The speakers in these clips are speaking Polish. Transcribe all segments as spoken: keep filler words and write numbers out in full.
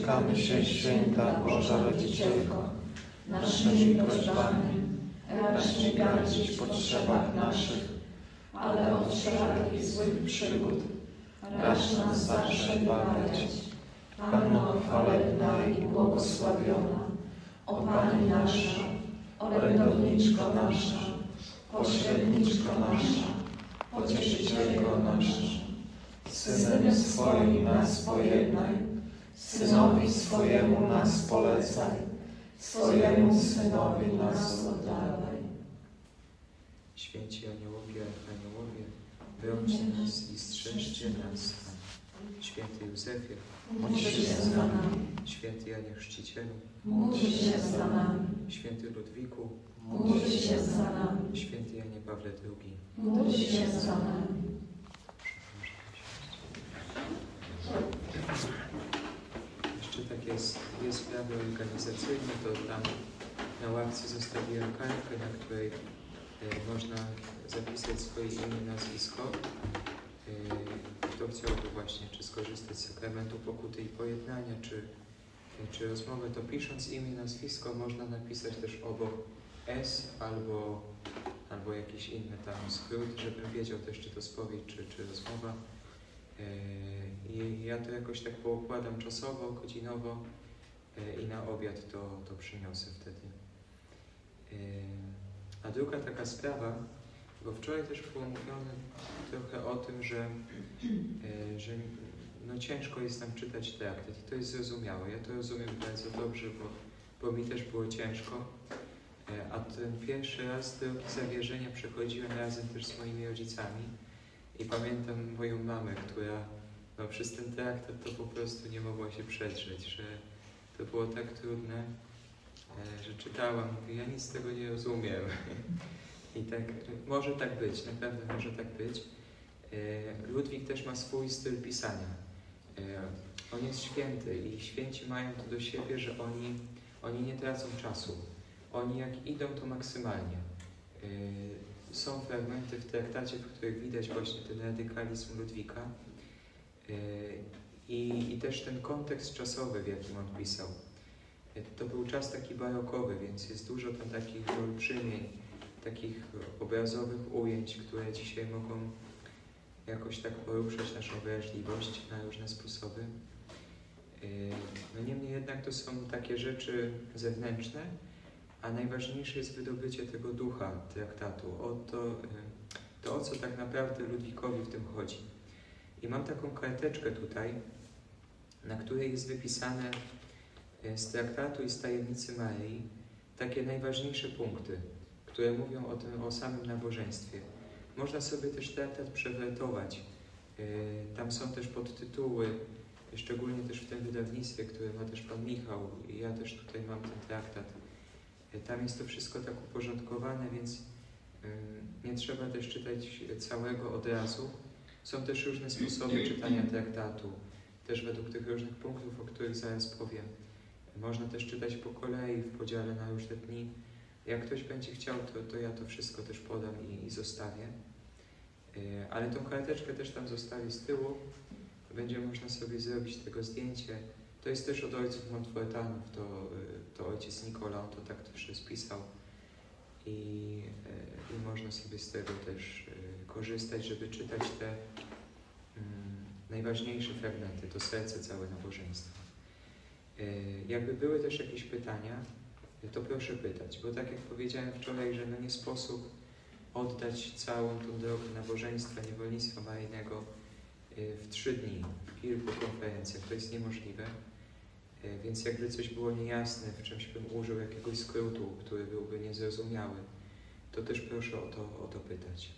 Dotykamy się, święta Boża Rodzicielko, naszymi prośbami, racz nie gardzić w potrzebach naszych, ale od wszelakich złych przygód racz nas zawsze bawiać. Panno chwalebna i błogosławiona, o Pani nasza, orędowniczko nasza, pośredniczko nasza, pocieszycielko nasza, Synem swoim nas pojednaj, Synowi swojemu nas polecaj, swojemu Synowi nas oddawaj. Święci aniołowie, aniołowie, brońcie nas i strzeżcie nas. Święty Józefie, módl się za nami. Święty Janie Chrzcicielu, módl się za nami. Święty Ludwiku, módl się za nami. Święty Janie Pawle drugi, módl się za nami. Jeszcze takie jest, jest sprawy organizacyjne, to tam na ławce zostawiłem kartkę, na której e, można zapisać swoje imię, nazwisko. E, kto chciałby właśnie czy skorzystać z sakramentu pokuty i pojednania, czy, czy rozmowy, to pisząc imię, nazwisko można napisać też obok S albo, albo jakiś inny tam skrót, żebym wiedział też, czy to spowiedź, czy, czy rozmowa. I ja to jakoś tak poukładam czasowo, godzinowo i na obiad to, to przyniosę wtedy. A druga taka sprawa, bo wczoraj też było mówione trochę o tym, że, że no ciężko jest nam czytać traktat i to jest zrozumiałe. Ja to rozumiem bardzo dobrze, bo, bo mi też było ciężko. A ten pierwszy raz drogi zawierzenia przechodziłem razem też z moimi rodzicami. I pamiętam moją mamę, która no, przez ten traktat to po prostu nie mogła się przedrzeć, że to było tak trudne, e, że czytałam, mówię, ja nic z tego nie rozumiem. I tak, może tak być, naprawdę może tak być. E, Ludwik też ma swój styl pisania. E, on jest święty i święci mają to do siebie, że oni, oni nie tracą czasu. Oni jak idą, to maksymalnie. E, Są fragmenty w traktacie, w których widać właśnie ten radykalizm Ludwika i, i też ten kontekst czasowy, w jakim on pisał. To był czas taki barokowy, więc jest dużo tam takich olbrzymień, takich obrazowych ujęć, które dzisiaj mogą jakoś tak poruszać naszą wrażliwość na różne sposoby. No niemniej jednak to są takie rzeczy zewnętrzne, a najważniejsze jest wydobycie tego ducha traktatu, o to, to o co tak naprawdę Ludwikowi w tym chodzi. I mam taką karteczkę tutaj, na której jest wypisane z traktatu i z tajemnicy Maryi takie najważniejsze punkty, które mówią o tym, o samym nabożeństwie. Można sobie też traktat przewertować. Tam są też podtytuły, szczególnie też w tym wydawnictwie, które ma też pan Michał, i ja też tutaj mam ten traktat. Tam jest to wszystko tak uporządkowane, więc nie trzeba też czytać całego od razu. Są też różne sposoby czytania traktatu, też według tych różnych punktów, o których zaraz powiem. Można też czytać po kolei, w podziale na różne dni. Jak ktoś będzie chciał, to, to ja to wszystko też podam i, i zostawię. Ale tą karteczkę też tam zostawię z tyłu. Będzie można sobie zrobić tego zdjęcie. To jest też od ojców Montfortanów, to, to ojciec Nikola, on to tak też spisał. I, i można sobie z tego też korzystać, żeby czytać te um, najważniejsze fragmenty, to serce całe nabożeństwa. Jakby były też jakieś pytania, to proszę pytać, bo tak jak powiedziałem wczoraj, że no nie sposób oddać całą tą drogę nabożeństwa, niewolnictwa maryjnego w trzy dni, w kilku konferencjach. To jest niemożliwe. Więc jakby coś było niejasne, w czymś bym użył jakiegoś skrótu, który byłby niezrozumiały, to też proszę o to, o to pytać.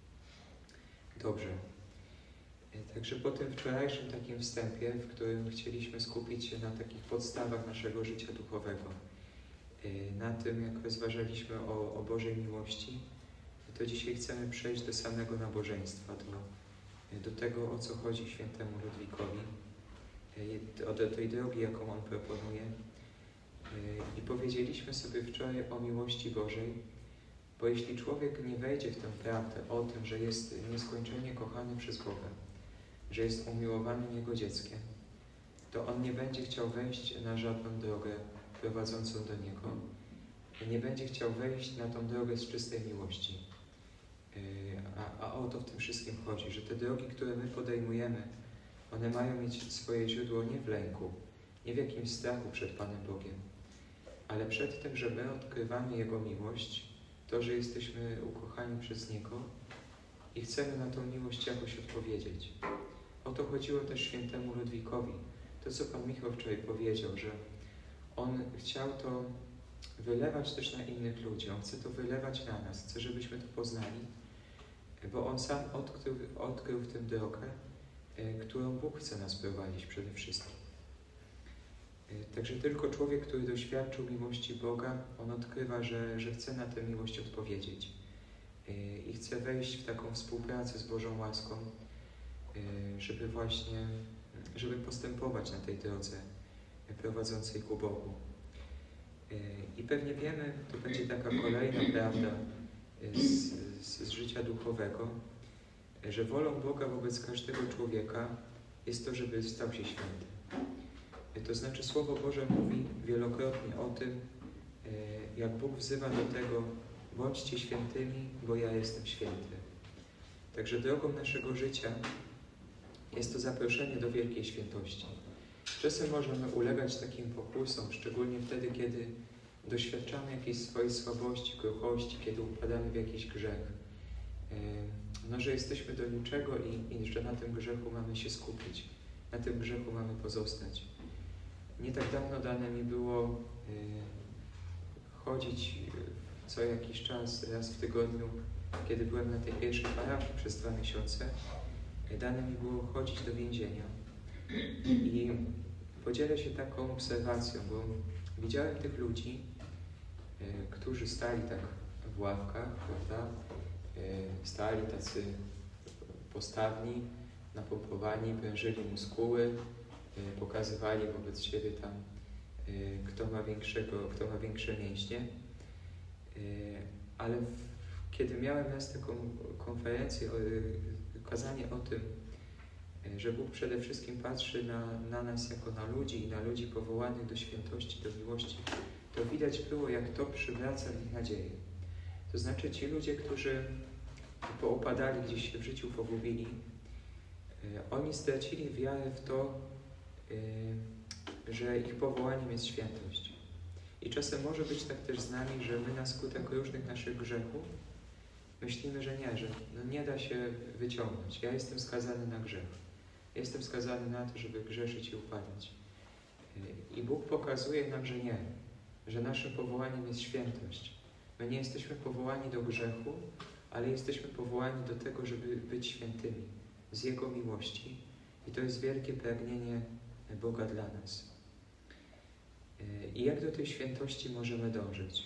Dobrze. Także po tym wczorajszym takim wstępie, w którym chcieliśmy skupić się na takich podstawach naszego życia duchowego, na tym, jak rozważaliśmy o, o Bożej miłości, to dzisiaj chcemy przejść do samego nabożeństwa, do, do tego, o co chodzi świętemu Ludwikowi, do tej drogi, jaką on proponuje. I powiedzieliśmy sobie wczoraj o miłości Bożej, bo jeśli człowiek nie wejdzie w tę prawdę o tym, że jest nieskończenie kochany przez Boga, że jest umiłowanym Jego dzieckiem, to on nie będzie chciał wejść na żadną drogę prowadzącą do Niego. Nie będzie chciał wejść na tą drogę z czystej miłości. A, a o to w tym wszystkim chodzi, że te drogi, które my podejmujemy, one mają mieć swoje źródło nie w lęku, nie w jakimś strachu przed Panem Bogiem, ale przed tym, że my odkrywamy Jego miłość, to, że jesteśmy ukochani przez Niego i chcemy na tą miłość jakoś odpowiedzieć. O to chodziło też świętemu Ludwikowi. To, co Pan Michał wczoraj powiedział, że on chciał to wylewać też na innych ludzi. On chce to wylewać na nas. Chce, żebyśmy to poznali, bo on sam odkrył, odkrył w tym drogę, którą Bóg chce nas prowadzić przede wszystkim. Także tylko człowiek, który doświadczył miłości Boga, on odkrywa, że, że chce na tę miłość odpowiedzieć i chce wejść w taką współpracę z Bożą łaską, żeby właśnie, żeby postępować na tej drodze prowadzącej ku Bogu. I pewnie wiemy, to będzie taka kolejna prawda z, z, z życia duchowego, że wolą Boga wobec każdego człowieka jest to, żeby stał się święty. To znaczy Słowo Boże mówi wielokrotnie o tym, jak Bóg wzywa do tego: bądźcie świętymi, bo ja jestem święty. Także drogą naszego życia jest to zaproszenie do wielkiej świętości. Czasem możemy ulegać takim pokusom, szczególnie wtedy, kiedy doświadczamy jakiejś swojej słabości, kruchości, kiedy upadamy w jakiś grzech. No, że jesteśmy do niczego i, i że na tym grzechu mamy się skupić, na tym grzechu mamy pozostać. Nie tak dawno dane mi było y, chodzić co jakiś czas, raz w tygodniu, kiedy byłem na tej pierwszej parafii przez dwa miesiące, dane mi było chodzić do więzienia. I podzielę się taką obserwacją, bo widziałem tych ludzi, y, którzy stali tak w ławkach, prawda? Y, stali tacy postawni, napompowani, prężyli muskuły, y, pokazywali wobec siebie tam, y, kto ma większego, kto ma większe mięśnie. Y, ale w, kiedy miałem raz taką konferencję, o, kazanie o tym, że Bóg przede wszystkim patrzy na, na nas jako na ludzi i na ludzi powołanych do świętości, do miłości, to widać było, jak to przywraca w nich nadzieję. To znaczy ci ludzie, którzy poupadali, gdzieś się w życiu pogubili, oni stracili wiarę w to, że ich powołaniem jest świętość. I czasem może być tak też z nami, że my na skutek różnych naszych grzechów myślimy, że nie, że no nie da się wyciągnąć. Ja jestem skazany na grzech. Jestem skazany na to, żeby grzeszyć i upadać. I Bóg pokazuje nam, że nie, że naszym powołaniem jest świętość. My nie jesteśmy powołani do grzechu, ale jesteśmy powołani do tego, żeby być świętymi z Jego miłości. I to jest wielkie pragnienie Boga dla nas. I jak do tej świętości możemy dążyć?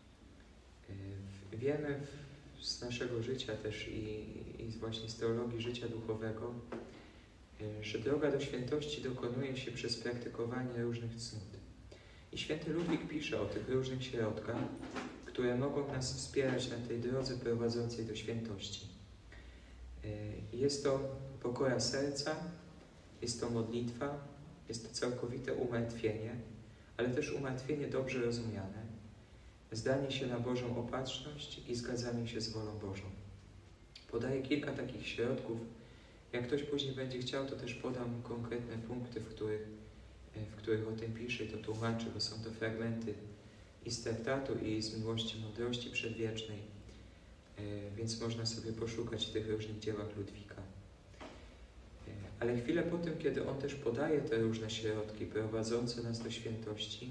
Wiemy z naszego życia też i, i właśnie z teologii życia duchowego, że droga do świętości dokonuje się przez praktykowanie różnych cnót. I święty Ludwik pisze o tych różnych środkach, które mogą nas wspierać na tej drodze prowadzącej do świętości. Jest to pokora serca, jest to modlitwa, jest to całkowite umartwienie, ale też umartwienie dobrze rozumiane, zdanie się na Bożą opatrzność i zgadzanie się z wolą Bożą. Podaję kilka takich środków. Jak ktoś później będzie chciał, to też podam konkretne punkty, w których, w których o tym pisze i to tłumaczę, bo są to fragmenty i z traktatu, i z Miłości Mądrości Przedwiecznej, więc można sobie poszukać w tych różnych dziełach Ludwika. Ale chwilę po tym, kiedy on też podaje te różne środki prowadzące nas do świętości,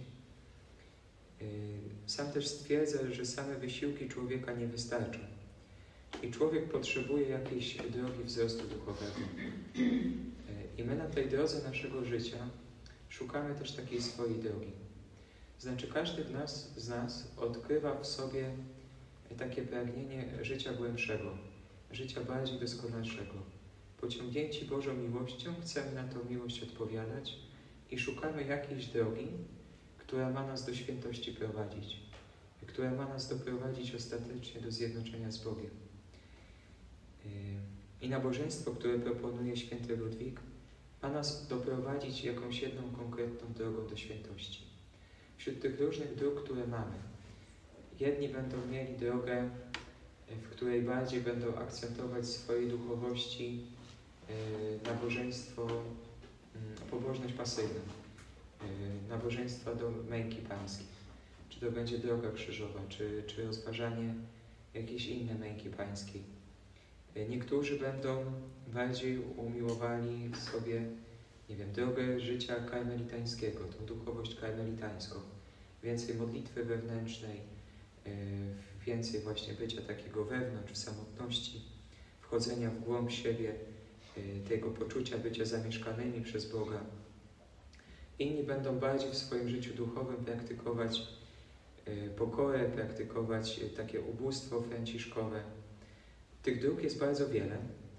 sam też stwierdza, że same wysiłki człowieka nie wystarczą. I człowiek potrzebuje jakiejś drogi wzrostu duchowego. I my na tej drodze naszego życia szukamy też takiej swojej drogi. Znaczy każdy z nas, z nas odkrywa w sobie takie pragnienie życia głębszego, życia bardziej doskonalszego. Pociągnięci Bożą miłością chcemy na tą miłość odpowiadać i szukamy jakiejś drogi, która ma nas do świętości prowadzić, która ma nas doprowadzić ostatecznie do zjednoczenia z Bogiem. I nabożeństwo, które proponuje święty Ludwik, ma nas doprowadzić jakąś jedną konkretną drogą do świętości. Wśród tych różnych dróg, które mamy, jedni będą mieli drogę, w której bardziej będą akcentować w swojej duchowości yy, nabożeństwo, yy, pobożność pasywną, yy, nabożeństwa do męki pańskiej. Czy to będzie droga krzyżowa, czy, czy rozważanie jakiejś innej męki pańskiej. Yy, niektórzy będą bardziej umiłowali sobie, nie wiem, drogę życia karmelitańskiego, tą duchowość karmelitańską. Więcej modlitwy wewnętrznej, yy, więcej właśnie bycia takiego wewnątrz, w samotności, wchodzenia w głąb siebie, tego poczucia bycia zamieszkanymi przez Boga. Inni będą bardziej w swoim życiu duchowym praktykować pokorę, praktykować takie ubóstwo franciszkowe. Tych dróg jest bardzo wiele,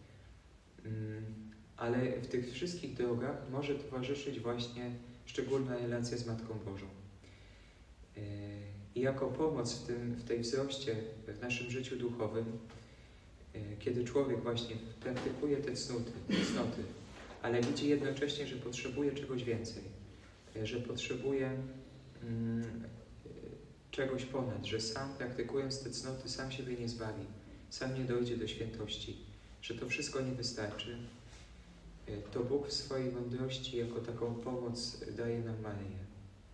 ale w tych wszystkich drogach może towarzyszyć właśnie szczególna relacja z Matką Bożą. I jako pomoc w, tym, w tej wzroście w naszym życiu duchowym, kiedy człowiek właśnie praktykuje te cnoty, cnoty, ale widzi jednocześnie, że potrzebuje czegoś więcej, że potrzebuje mm, czegoś ponad, że sam praktykując te cnoty sam siebie nie zbawi, sam nie dojdzie do świętości, że to wszystko nie wystarczy, to Bóg w swojej mądrości jako taką pomoc daje nam Maryję.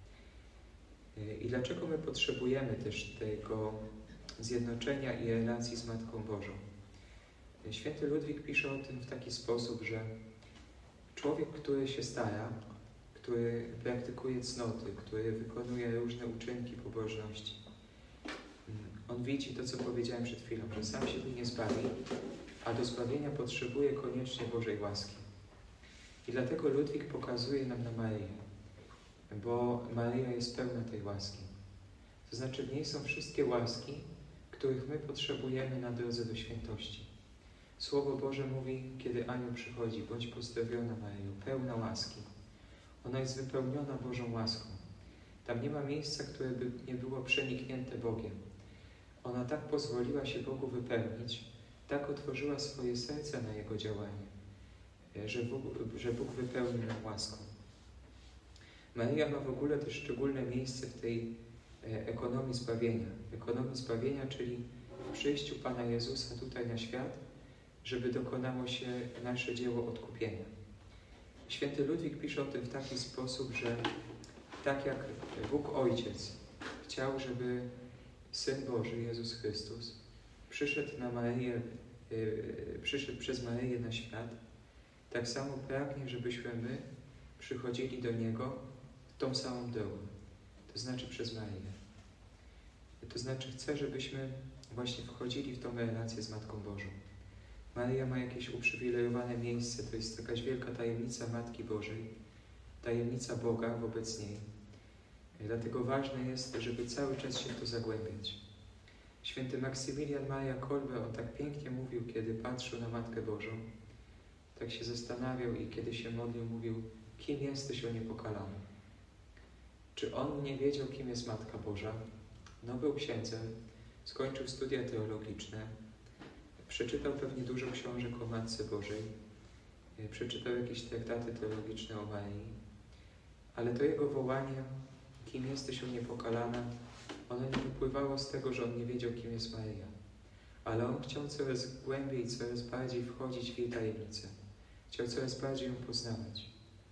I dlaczego my potrzebujemy też tego zjednoczenia i relacji z Matką Bożą? Święty Ludwik pisze o tym w taki sposób, że człowiek, który się stara, który praktykuje cnoty, który wykonuje różne uczynki pobożności, on widzi to, co powiedziałem przed chwilą, że sam siebie nie zbawi, a do zbawienia potrzebuje koniecznie Bożej łaski. I dlatego Ludwik pokazuje nam na Maryję, bo Maryja jest pełna tej łaski. To znaczy w niej są wszystkie łaski, których my potrzebujemy na drodze do świętości. Słowo Boże mówi, kiedy anioł przychodzi, bądź pozdrowiona Maryjo, pełna łaski. Ona jest wypełniona Bożą łaską. Tam nie ma miejsca, które by nie było przeniknięte Bogiem. Ona tak pozwoliła się Bogu wypełnić, tak otworzyła swoje serce na Jego działanie, że Bóg, że Bóg wypełnił ją łaską. Maryja ma w ogóle też szczególne miejsce w tej ekonomii zbawienia. Ekonomii zbawienia, czyli w przyjściu Pana Jezusa tutaj na świat, żeby dokonało się nasze dzieło odkupienia. Święty Ludwik pisze o tym w taki sposób, że tak jak Bóg Ojciec chciał, żeby Syn Boży, Jezus Chrystus, przyszedł na Maryję, yy, przyszedł przez Maryję na świat, tak samo pragnie, żebyśmy my przychodzili do Niego tą samą drogą, to znaczy przez Maryję. To znaczy chce, żebyśmy właśnie wchodzili w tą relację z Matką Bożą. Maryja ma jakieś uprzywilejowane miejsce, to jest jakaś wielka tajemnica Matki Bożej, tajemnica Boga wobec niej. Dlatego ważne jest, żeby cały czas się w to zagłębiać. Święty Maksymilian Maria Kolbe, on tak pięknie mówił, kiedy patrzył na Matkę Bożą, tak się zastanawiał i kiedy się modlił, mówił, kim jesteś, o niepokalany? Czy on nie wiedział, kim jest Matka Boża? No, był księdzem, skończył studia teologiczne, przeczytał pewnie dużo książek o Matce Bożej, przeczytał jakieś traktaty teologiczne o Marii, ale to jego wołanie, kim jesteś, o niepokalana, ono nie wypływało z tego, że on nie wiedział, kim jest Maryja, ale on chciał coraz głębiej, coraz bardziej wchodzić w jej tajemnicę. Chciał coraz bardziej ją poznawać.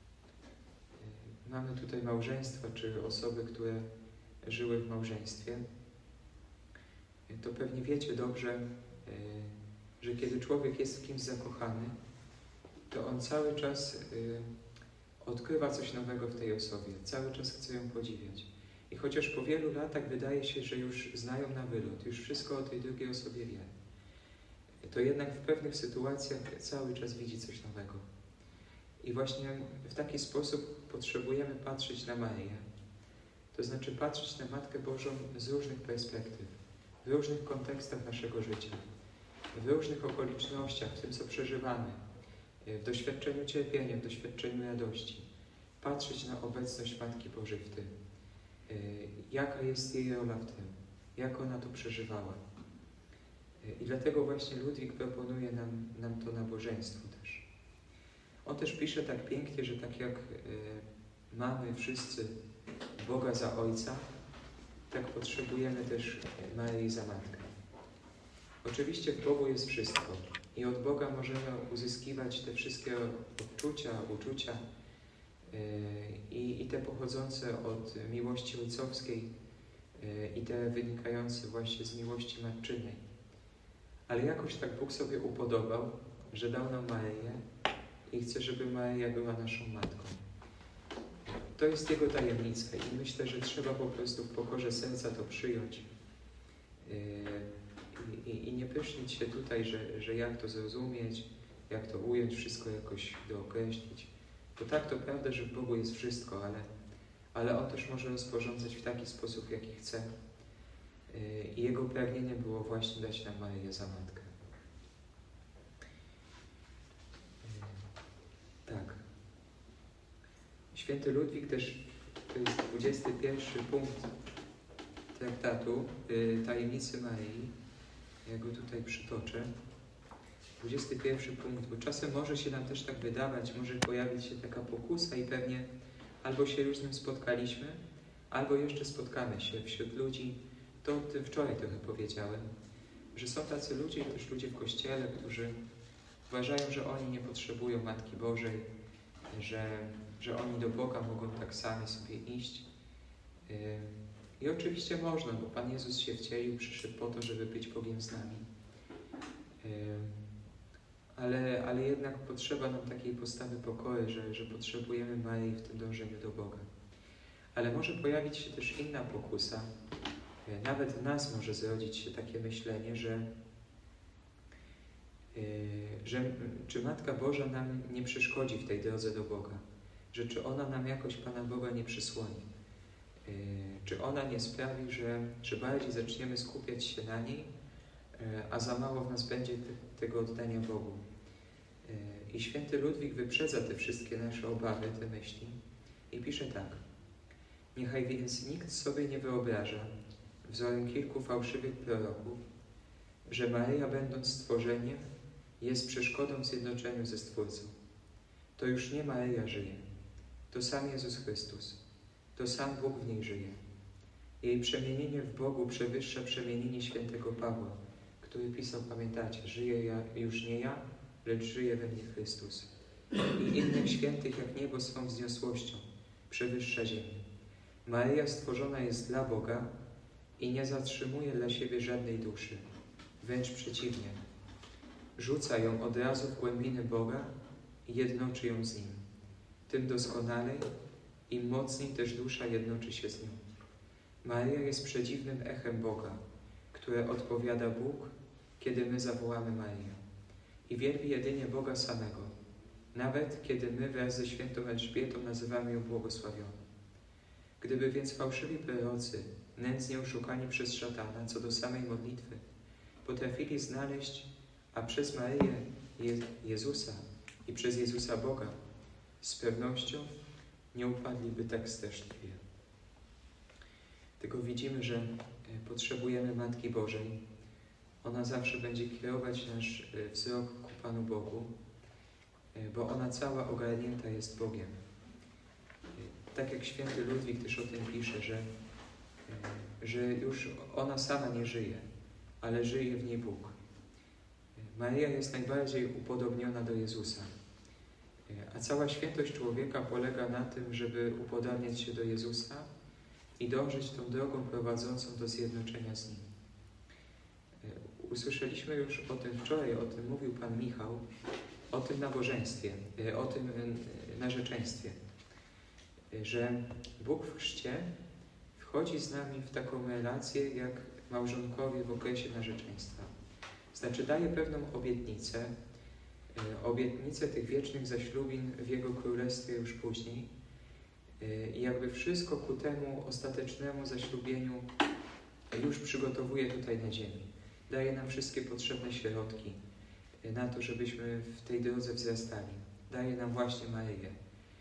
Mamy tutaj małżeństwa, czy osoby, które żyły w małżeństwie. To pewnie wiecie dobrze, że kiedy człowiek jest w kimś zakochany, to on cały czas odkrywa coś nowego w tej osobie. Cały czas chce ją podziwiać. I chociaż po wielu latach wydaje się, że już znają na wylot, już wszystko o tej drugiej osobie wie, to jednak w pewnych sytuacjach cały czas widzi coś nowego. I właśnie w taki sposób potrzebujemy patrzeć na Maryję. To znaczy patrzeć na Matkę Bożą z różnych perspektyw, w różnych kontekstach naszego życia, w różnych okolicznościach, w tym, co przeżywamy, w doświadczeniu cierpienia, w doświadczeniu radości. Patrzeć na obecność Matki Bożej w tym. Jaka jest jej rola w tym, jak ona to przeżywała. I dlatego właśnie Ludwik proponuje nam, nam to nabożeństwo też. On też pisze tak pięknie, że tak jak y, mamy wszyscy Boga za Ojca, tak potrzebujemy też Maryi za Matkę. Oczywiście w Bogu jest wszystko i od Boga możemy uzyskiwać te wszystkie odczucia, uczucia yy, i, i te pochodzące od miłości ojcowskiej yy, i te wynikające właśnie z miłości matczynej. Ale jakoś tak Bóg sobie upodobał, że dał nam Maryję i chce, żeby Maryja była naszą Matką. To jest Jego tajemnica i myślę, że trzeba po prostu w pokorze serca to przyjąć yy, i, i nie pysznić się tutaj, że, że jak to zrozumieć, jak to ująć, wszystko jakoś dookreślić. Bo tak to prawda, że w Bogu jest wszystko, ale, ale On też może rozporządzać w taki sposób, w jaki chce. Yy, I Jego pragnienie było właśnie dać nam Maryję za Matkę. Yy, tak. Święty Ludwik też, to jest dwudziesty pierwszy punkt traktatu y, Tajemnicy Maryi. Ja go tutaj przytoczę. dwudziesty pierwszy punkt, bo czasem może się nam też tak wydawać, może pojawić się taka pokusa i pewnie albo się już z nim spotkaliśmy, albo jeszcze spotkamy się wśród ludzi. To o tym wczoraj trochę powiedziałem, że są tacy ludzie, też ludzie w Kościele, którzy uważają, że oni nie potrzebują Matki Bożej, że że oni do Boga mogą tak sami sobie iść. I oczywiście można, bo Pan Jezus się wcielił, przyszedł po to, żeby być Bogiem z nami. Ale, ale jednak potrzeba nam takiej postawy pokory, że, że potrzebujemy Maryi w tym dążeniu do Boga. Ale może pojawić się też inna pokusa. Nawet w nas może zrodzić się takie myślenie, że, że czy Matka Boża nam nie przeszkodzi w tej drodze do Boga. Że czy ona nam jakoś Pana Boga nie przysłoni, yy, czy ona nie sprawi, że, że bardziej zaczniemy skupiać się na niej, yy, a za mało w nas będzie te, tego oddania Bogu. Yy, I święty Ludwik wyprzedza te wszystkie nasze obawy, te myśli i pisze tak. Niechaj więc nikt sobie nie wyobraża, wzorem kilku fałszywych proroków, że Maryja, będąc stworzeniem, jest przeszkodą w zjednoczeniu ze Stwórcą. To już nie Maryja żyje. To sam Jezus Chrystus, to sam Bóg w niej żyje. Jej przemienienie w Bogu przewyższa przemienienie świętego Pawła, który pisał, pamiętacie, żyję ja, już nie ja, lecz żyje we mnie Chrystus. I innych świętych jak niebo swą wzniosłością przewyższa ziemię. Maryja stworzona jest dla Boga i nie zatrzymuje dla siebie żadnej duszy. Wręcz przeciwnie. Rzuca ją od razu w głębiny Boga i jednoczy ją z Nim. Tym doskonalej, im mocniej też dusza jednoczy się z nią. Maryja jest przedziwnym echem Boga, które odpowiada Bóg, kiedy my zawołamy Maryję. I wielbi jedynie Boga samego, nawet kiedy my wraz ze świętą Elżbietą nazywamy ją błogosławioną. Gdyby więc fałszywi prorocy, nędznie oszukani przez szatana co do samej modlitwy, potrafili znaleźć, a przez Maryję Je Jezusa i przez Jezusa Boga, z pewnością nie upadliby tak straszliwie. Tylko widzimy, że potrzebujemy Matki Bożej. Ona zawsze będzie kierować nasz wzrok ku Panu Bogu, bo ona cała ogarnięta jest Bogiem. Tak jak święty Ludwik też o tym pisze, że, że już ona sama nie żyje, ale żyje w niej Bóg. Maryja jest najbardziej upodobniona do Jezusa. A cała świętość człowieka polega na tym, żeby upodabniać się do Jezusa i dążyć tą drogą prowadzącą do zjednoczenia z Nim. Usłyszeliśmy już o tym wczoraj, o tym mówił Pan Michał, o tym nabożeństwie, o tym narzeczeństwie, że Bóg w chrzcie wchodzi z nami w taką relację jak małżonkowie w okresie narzeczeństwa. Znaczy daje pewną obietnicę, obietnicę tych wiecznych zaślubin w Jego Królestwie już później i jakby wszystko ku temu ostatecznemu zaślubieniu już przygotowuje tutaj na ziemi. Daje nam wszystkie potrzebne środki na to, żebyśmy w tej drodze wzrastali. Daje nam właśnie Maryję.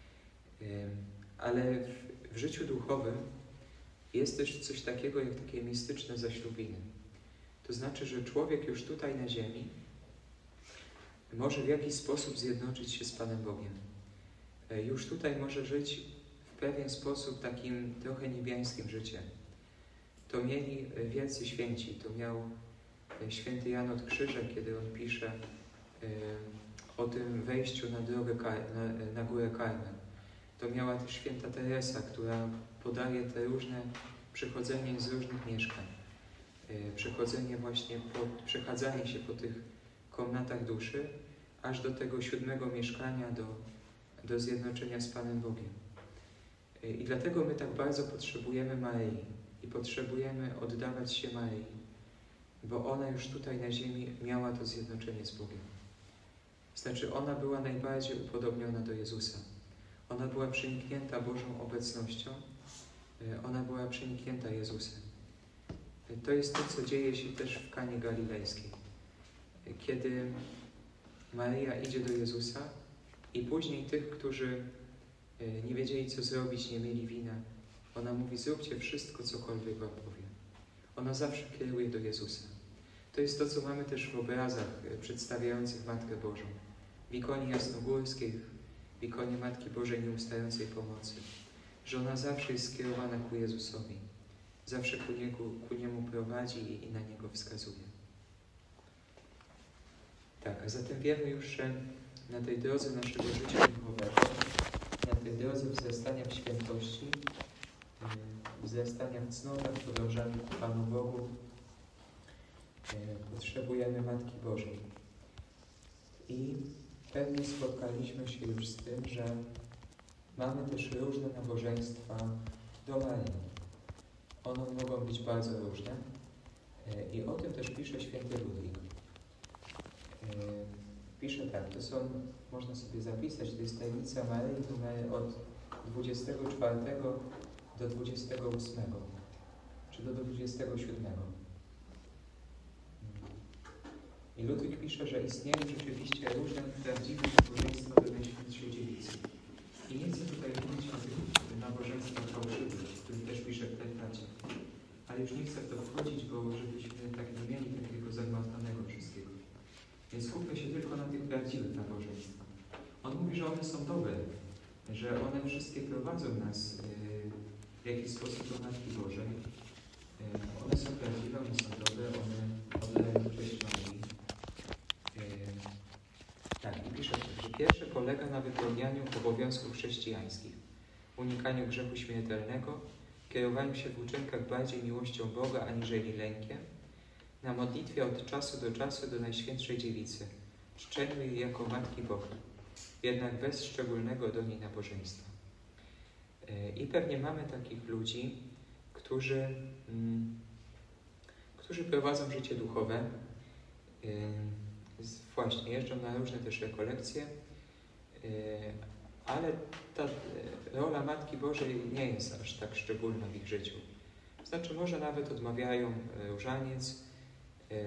Ale w, w życiu duchowym jest też coś takiego jak takie mistyczne zaślubiny. To znaczy, że człowiek już tutaj na ziemi może w jakiś sposób zjednoczyć się z Panem Bogiem. Już tutaj może żyć w pewien sposób takim trochę niebiańskim życiem. To mieli wielcy święci, to miał święty Jan od Krzyża, kiedy on pisze o tym wejściu na drogę, na, na górę Karmel. To miała też święta Teresa, która podaje te różne przechodzenie z różnych mieszkań. Przechodzenie właśnie, po, przechadzanie się po tych komnatach duszy, aż do tego siódmego mieszkania, do, do zjednoczenia z Panem Bogiem. I dlatego my tak bardzo potrzebujemy Maryi i potrzebujemy oddawać się Maryi, bo ona już tutaj na ziemi miała to zjednoczenie z Bogiem. Znaczy, ona była najbardziej upodobniona do Jezusa. Ona była przeniknięta Bożą obecnością, ona była przeniknięta Jezusem. To jest to, co dzieje się też w Kanie Galilejskiej. Kiedy Maryja idzie do Jezusa i później tych, którzy nie wiedzieli, co zrobić, nie mieli wina, ona mówi: zróbcie wszystko, cokolwiek wam powiem. Ona zawsze kieruje do Jezusa. To jest to, co mamy też w obrazach przedstawiających Matkę Bożą. W ikonie jasnogórskiej, w ikonie Matki Bożej Nieustającej Pomocy. Że ona zawsze jest skierowana ku Jezusowi. Zawsze ku, niego, ku Niemu prowadzi i na Niego wskazuje. Tak, a zatem wiemy już, że na tej drodze naszego życia duchowego, na tej drodze wzrastania w świętości, wzrastania w cnotach, w podążaniu ku Panu Bogu, potrzebujemy Matki Bożej. I pewnie spotkaliśmy się już z tym, że mamy też różne nabożeństwa do Maryi. One mogą być bardzo różne i o tym też pisze święty Ludwik. Pisze tak, to są, można sobie zapisać, to jest tajemnica Maryi, numery od dwudziestego czwartego do dwudziestego ósmego, czy do dwudziestego siódmego. I Ludwik pisze, że istnieją rzeczywiście różne prawdziwe nabożeństwa do Najświętszej Dziewicy. I nie chcę tutaj mówić o tych nabożeństwach fałszywych, o którym też pisze w traktacie. Ale już nie chcę w to wchodzić, bo żebyśmy tak nie mieli takiego zagmatwanego wszystkiego. Więc skupmy się tylko na tych prawdziwych nabożeństwach. On mówi, że one są dobre, że one wszystkie prowadzą nas w jakiś sposób do Matki Bożej. One są prawdziwe, one są dobre, one oddają cześć Maryi. Tak, i pisze, że pierwsze polega na wypełnianiu obowiązków chrześcijańskich, unikaniu grzechu śmiertelnego, kierowaniu się w uczynkach bardziej miłością Boga aniżeli lękiem, na modlitwie od czasu do czasu do Najświętszej Dziewicy, czczeniu jej jako Matki Boga, jednak bez szczególnego do niej nabożeństwa. I pewnie mamy takich ludzi, którzy, mm, którzy prowadzą życie duchowe, yy, właśnie jeżdżą na różne też rekolekcje, yy, ale ta rola Matki Bożej nie jest aż tak szczególna w ich życiu. Znaczy, może nawet odmawiają różaniec, yy,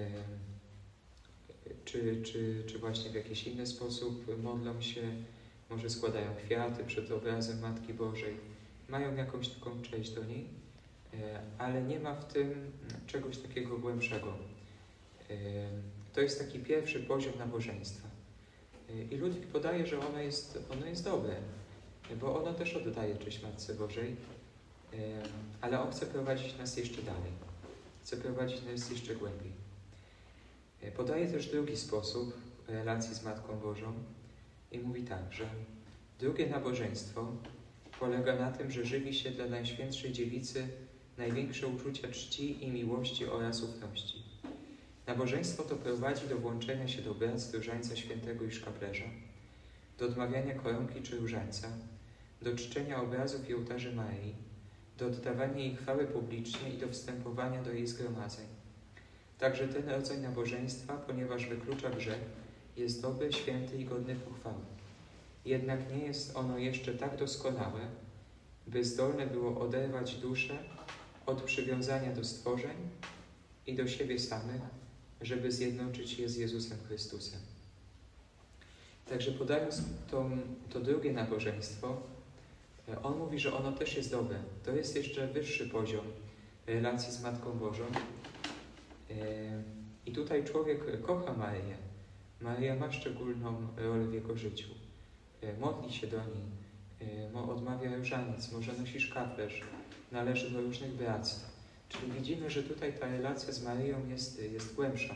czy, czy, czy właśnie w jakiś inny sposób modlą się, może składają kwiaty przed obrazem Matki Bożej, mają jakąś taką cześć do niej, ale nie ma w tym czegoś takiego głębszego. To jest taki pierwszy poziom nabożeństwa. I Ludwik podaje, że ono jest, ono jest dobre, bo ono też oddaje cześć Matce Bożej, ale on chce prowadzić nas jeszcze dalej. Chce prowadzić nas jeszcze głębiej. Podaje też drugi sposób relacji z Matką Bożą i mówi tak, że drugie nabożeństwo polega na tym, że żywi się dla Najświętszej Dziewicy największe uczucia czci i miłości oraz ufności. Nabożeństwo to prowadzi do włączenia się do bractw różańca świętego i szkaplerza, do odmawiania koronki czy różańca, do czczenia obrazów i ołtarzy Maryi, do oddawania jej chwały publicznie i do wstępowania do jej zgromadzeń. Także ten rodzaj nabożeństwa, ponieważ wyklucza grzech, jest dobry, święty i godny pochwały. Jednak nie jest ono jeszcze tak doskonałe, by zdolne było oderwać duszę od przywiązania do stworzeń i do siebie samych, żeby zjednoczyć je z Jezusem Chrystusem. Także podając to, to drugie nabożeństwo, on mówi, że ono też jest dobre. To jest jeszcze wyższy poziom relacji z Matką Bożą. I tutaj człowiek kocha Maryję, Maryja ma szczególną rolę w jego życiu. Modli się do niej, odmawia różaniec, może nosi szkaplerz, należy do różnych bractw. Czyli widzimy, że tutaj ta relacja z Maryją jest, jest głębsza.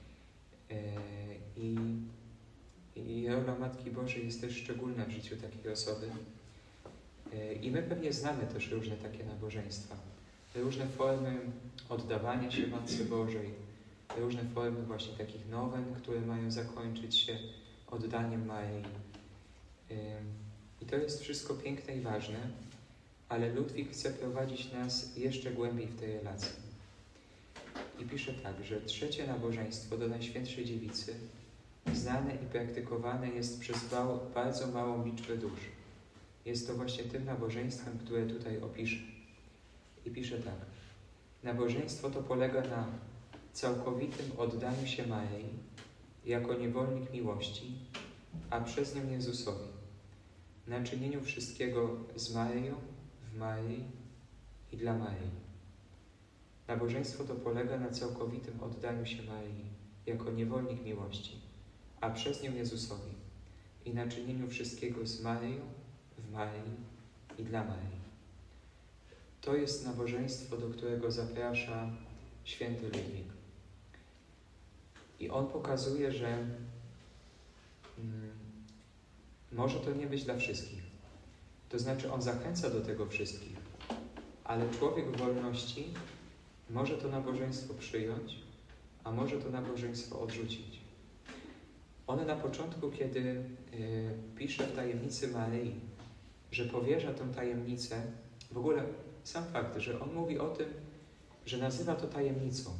I, I rola Matki Bożej jest też szczególna w życiu takiej osoby. I my pewnie znamy też różne takie nabożeństwa. Różne formy oddawania się Matce Bożej, różne formy właśnie takich nowen, które mają zakończyć się oddaniem Maryi. I to jest wszystko piękne i ważne, ale Ludwik chce prowadzić nas jeszcze głębiej w tej relacji. I pisze tak, że trzecie nabożeństwo do Najświętszej Dziewicy znane i praktykowane jest przez bardzo małą liczbę dusz. Jest to właśnie tym nabożeństwem, które tutaj opiszę. I pisze tak. Nabożeństwo to polega na całkowitym oddaniu się Maryi jako niewolnik miłości, a przez nią Jezusowi, na czynieniu wszystkiego z Maryją, w Maryi i dla Maryi. Nabożeństwo to polega na całkowitym oddaniu się Maryi jako niewolnik miłości, a przez nią Jezusowi i na czynieniu wszystkiego z Maryją, w Maryi i dla Maryi. To jest nabożeństwo, do którego zaprasza święty Ludwik. I on pokazuje, że mm, może to nie być dla wszystkich. To znaczy on zachęca do tego wszystkich, ale człowiek w wolności może to nabożeństwo przyjąć, a może to nabożeństwo odrzucić. On na początku, kiedy y, pisze w tajemnicy Maryi, że powierza tę tajemnicę, w ogóle sam fakt, że on mówi o tym, że nazywa to tajemnicą.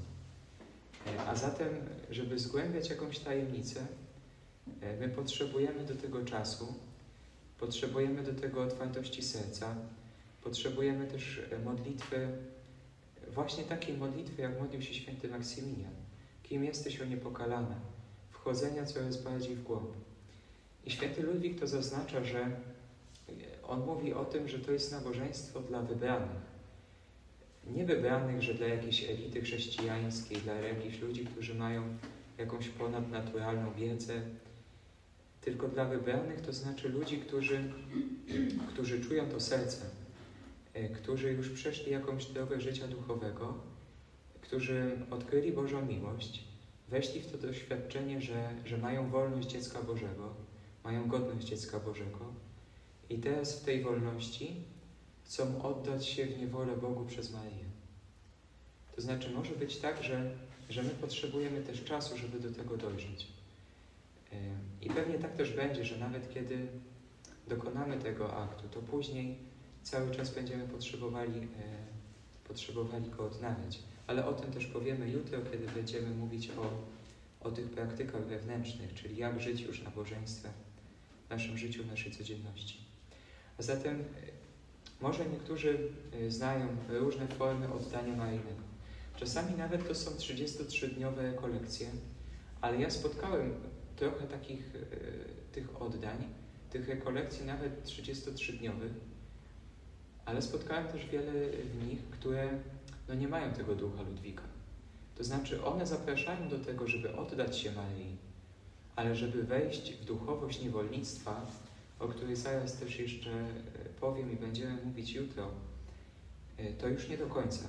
A zatem, żeby zgłębiać jakąś tajemnicę, my potrzebujemy do tego czasu, potrzebujemy do tego otwartości serca, potrzebujemy też modlitwy, właśnie takiej modlitwy, jak modlił się święty Maksymilian. Kim jesteś, o niepokalana? Wchodzenia coraz bardziej w głąb. I święty Ludwik to zaznacza, że on mówi o tym, że to jest nabożeństwo dla wybranych. Nie wybranych, że dla jakiejś elity chrześcijańskiej, dla jakichś ludzi, którzy mają jakąś ponadnaturalną wiedzę, tylko dla wybranych, to znaczy ludzi, którzy, którzy czują to sercem, którzy już przeszli jakąś drogę życia duchowego, którzy odkryli Bożą miłość, weszli w to doświadczenie, że, że mają wolność dziecka Bożego, mają godność dziecka Bożego i teraz w tej wolności chcą oddać się w niewolę Bogu przez Maryję. To znaczy może być tak, że, że my potrzebujemy też czasu, żeby do tego dojrzeć. I pewnie tak też będzie, że nawet kiedy dokonamy tego aktu, to później cały czas będziemy potrzebowali, potrzebowali go odnawiać. Ale o tym też powiemy jutro, kiedy będziemy mówić o, o tych praktykach wewnętrznych, czyli jak żyć już nabożeństwem w naszym życiu, w naszej codzienności. A zatem może niektórzy znają różne formy oddania maryjnego. Czasami nawet to są trzydziestotrzydniowe rekolekcje, ale ja spotkałem trochę takich e, tych oddań, tych rekolekcji nawet trzydziestotrzydniowych, ale spotkałem też wiele w nich, które no, nie mają tego ducha Ludwika. To znaczy one zapraszają do tego, żeby oddać się Maryi, ale żeby wejść w duchowość niewolnictwa, o której zaraz też jeszcze powiem i będziemy mówić jutro, to już nie do końca.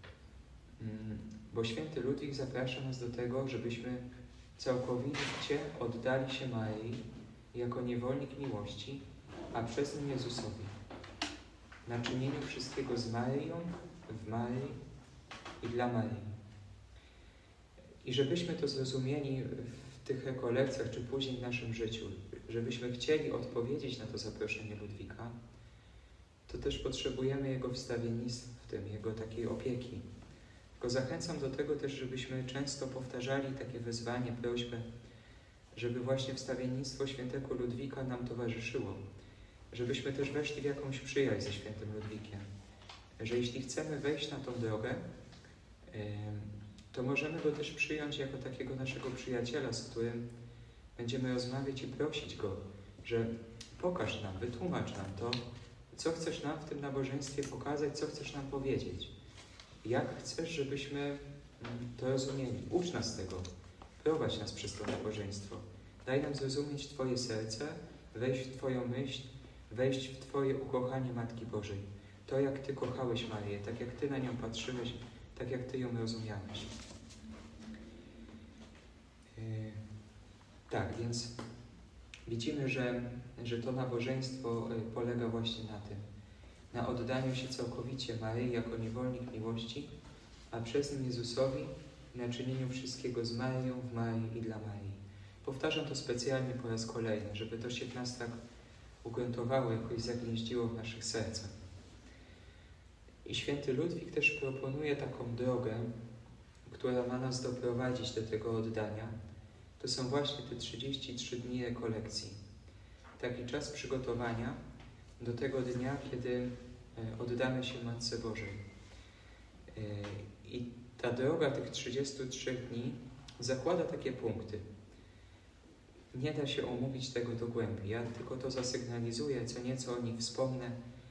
Bo święty Ludwik zaprasza nas do tego, żebyśmy całkowicie oddali się Maryi jako niewolnik miłości, a przez nią Jezusowi, na czynieniu wszystkiego z Maryją, w Maryi i dla Maryi. I żebyśmy to zrozumieli w tych rekolekcjach, czy później w naszym życiu, żebyśmy chcieli odpowiedzieć na to zaproszenie Ludwika, to też potrzebujemy jego wstawiennictwa w tym, jego takiej opieki. Tylko zachęcam do tego też, żebyśmy często powtarzali takie wezwanie, prośbę, żeby właśnie wstawiennictwo świętego Ludwika nam towarzyszyło. Żebyśmy też weszli w jakąś przyjaźń ze świętym Ludwikiem. Że jeśli chcemy wejść na tą drogę, to możemy go też przyjąć jako takiego naszego przyjaciela, z którym będziemy rozmawiać i prosić go, że pokaż nam, wytłumacz nam to, co chcesz nam w tym nabożeństwie pokazać, co chcesz nam powiedzieć. Jak chcesz, żebyśmy to rozumieli. Ucz nas tego, prowadź nas przez to nabożeństwo. Daj nam zrozumieć Twoje serce, wejść w Twoją myśl, wejść w Twoje ukochanie Matki Bożej. To, jak Ty kochałeś Maryję, tak jak Ty na nią patrzyłeś, tak jak Ty ją rozumiałeś. Yy, tak, więc widzimy, że, że to nabożeństwo polega właśnie na tym, na oddaniu się całkowicie Maryi jako niewolnik miłości, a przez nim Jezusowi, na czynieniu wszystkiego z Maryją, w Maryi i dla Maryi. Powtarzam to specjalnie po raz kolejny, żeby to się w nas tak ugruntowało, jakoś zagnieździło w naszych sercach. I święty Ludwik też proponuje taką drogę, która ma nas doprowadzić do tego oddania. To są właśnie te trzydzieści trzy dni rekolekcji. Taki czas przygotowania do tego dnia, kiedy oddamy się Matce Bożej. I ta droga tych trzydziestu trzech dni zakłada takie punkty. Nie da się omówić tego do głębi. Ja tylko to zasygnalizuję, co nieco o nich wspomnę,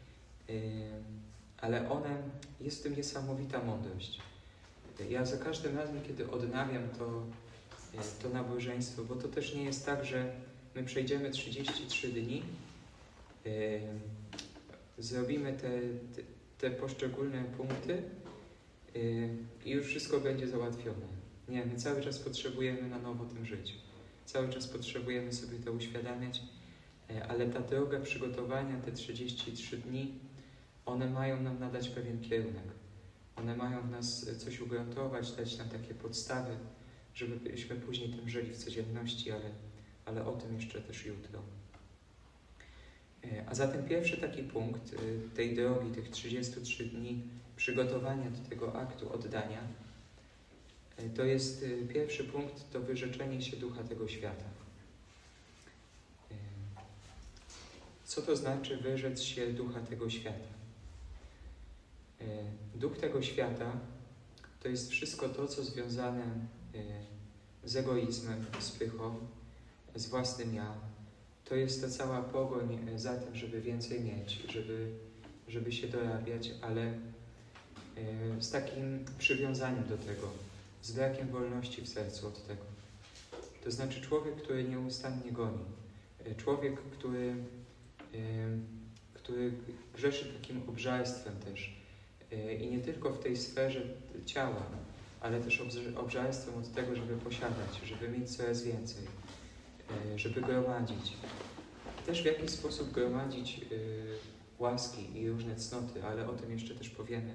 ale one, jest w tym niesamowita mądrość. Ja za każdym razem, kiedy odnawiam to, to nabożeństwo, bo to też nie jest tak, że my przejdziemy trzydzieści trzy dni, zrobimy te, te, te poszczególne punkty i już wszystko będzie załatwione. Nie, my cały czas potrzebujemy na nowo tym żyć. Cały czas potrzebujemy sobie to uświadamiać, ale ta droga przygotowania, te trzydzieści trzy dni, one mają nam nadać pewien kierunek. One mają w nas coś ugruntować, dać nam takie podstawy, żebyśmy później tym żyli w codzienności, ale, ale o tym jeszcze też jutro. A zatem pierwszy taki punkt tej drogi, tych trzydziestu trzech dni przygotowania do tego aktu oddania, to jest pierwszy punkt, to wyrzeczenie się ducha tego świata. Co to znaczy wyrzec się ducha tego świata? Duch tego świata to jest wszystko to, co związane z egoizmem, z pychą, z własnym ja. To jest ta cała pogoń za tym, żeby więcej mieć, żeby, żeby się dorabiać, ale z takim przywiązaniem do tego, z brakiem wolności w sercu od tego. To znaczy człowiek, który nieustannie goni. Człowiek, który, który grzeszy takim obżarstwem też. I nie tylko w tej sferze ciała, ale też obżarstwem od tego, żeby posiadać, żeby mieć coraz więcej, żeby gromadzić. Też w jakiś sposób gromadzić łaski i różne cnoty, ale o tym jeszcze też powiemy.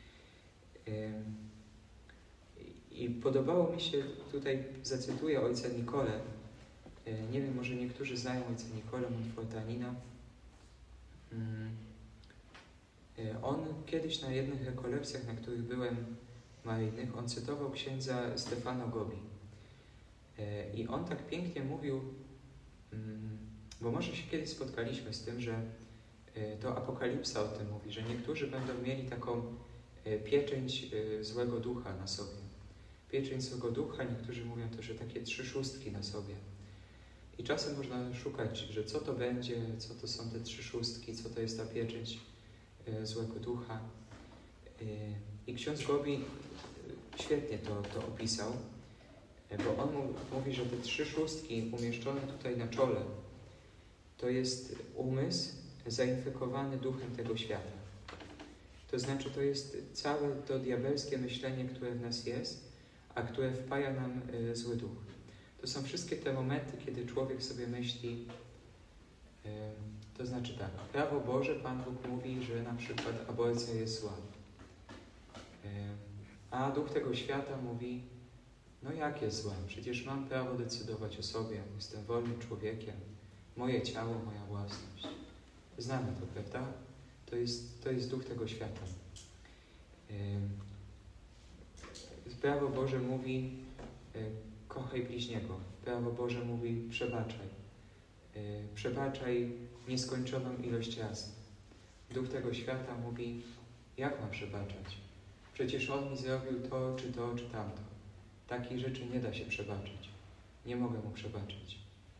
I podobało mi się, tutaj zacytuję ojca Nikolę. Nie wiem, może niektórzy znają ojca Nikolę Montfortanina. On kiedyś na jednych rekolekcjach, na których byłem maryjnych, on cytował księdza Stefano Gobi. I on tak pięknie mówił, bo może się kiedyś spotkaliśmy z tym, że to Apokalipsa o tym mówi, że niektórzy będą mieli taką pieczęć złego ducha na sobie. Pieczęć złego ducha, niektórzy mówią to, że takie trzy szóstki na sobie. I czasem można szukać, że co to będzie, co to są te trzy szóstki, co to jest ta pieczęć złego ducha. I ksiądz Gobi świetnie to, to opisał, bo on mówi, że te trzy szóstki umieszczone tutaj na czole to jest umysł zainfekowany duchem tego świata. To znaczy, to jest całe to diabelskie myślenie, które w nas jest, a które wpaja nam zły duch. To są wszystkie te momenty, kiedy człowiek sobie myśli, to znaczy tak, prawo Boże, Pan Bóg mówi, że na przykład aborcja jest zła. A duch tego świata mówi, no jak jest zła? Przecież mam prawo decydować o sobie, jestem wolnym człowiekiem, moje ciało, moja własność. Znamy to, prawda? To jest, to jest duch tego świata. Prawo Boże mówi, kochaj bliźniego. Prawo Boże mówi, przebaczaj. Przebaczaj nieskończoną ilość razy. Duch tego świata mówi, jak mam przebaczać? Przecież on mi zrobił to, czy to, czy tamto. Takich rzeczy nie da się przebaczyć. Nie mogę mu przebaczyć.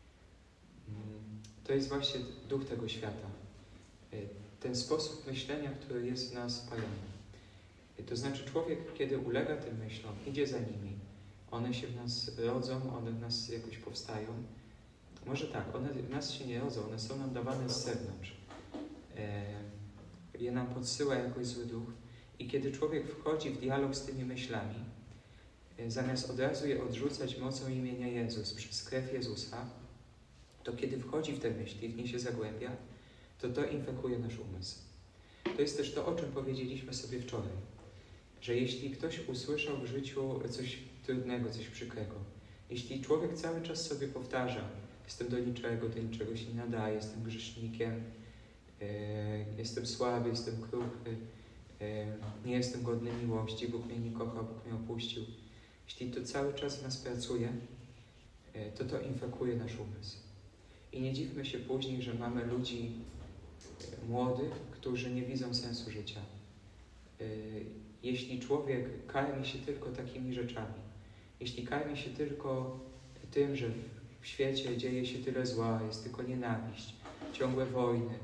To jest właśnie duch tego świata. Ten sposób myślenia, który jest w nas wpajany. To znaczy człowiek, kiedy ulega tym myślom, idzie za nimi, one się w nas rodzą, one w nas jakoś powstają, może tak, one w nas się nie rodzą, one są nam dawane z zewnątrz. E, je nam podsyła jakoś zły duch i kiedy człowiek wchodzi w dialog z tymi myślami, e, zamiast od razu je odrzucać mocą imienia Jezus przez krew Jezusa, to kiedy wchodzi w te myśli, w nie się zagłębia, to to infekuje nasz umysł. To jest też to, o czym powiedzieliśmy sobie wczoraj, że jeśli ktoś usłyszał w życiu coś trudnego, coś przykrego, jeśli człowiek cały czas sobie powtarza, jestem do niczego, do niczego się nie nadaje, jestem grzesznikiem, e, jestem słaby, jestem kruchy, e, nie jestem godny miłości, Bóg mnie nie kocha, Bóg mnie opuścił. Jeśli to cały czas w nas pracuje, e, to to infekuje nasz umysł. I nie dziwmy się później, że mamy ludzi e, młodych, którzy nie widzą sensu życia. E, jeśli człowiek karmi się tylko takimi rzeczami, jeśli karmi się tylko tym, że w świecie dzieje się tyle zła, jest tylko nienawiść, ciągłe wojny.